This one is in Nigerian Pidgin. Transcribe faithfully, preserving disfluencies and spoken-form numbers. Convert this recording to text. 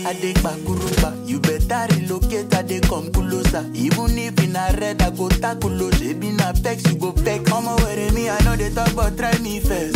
I dey bakuruba. You better relocate, I dey come closer. Even if in a red, I go tackle. She be na vex, you go vex. I'ma wear me, I know they talk, but try me first.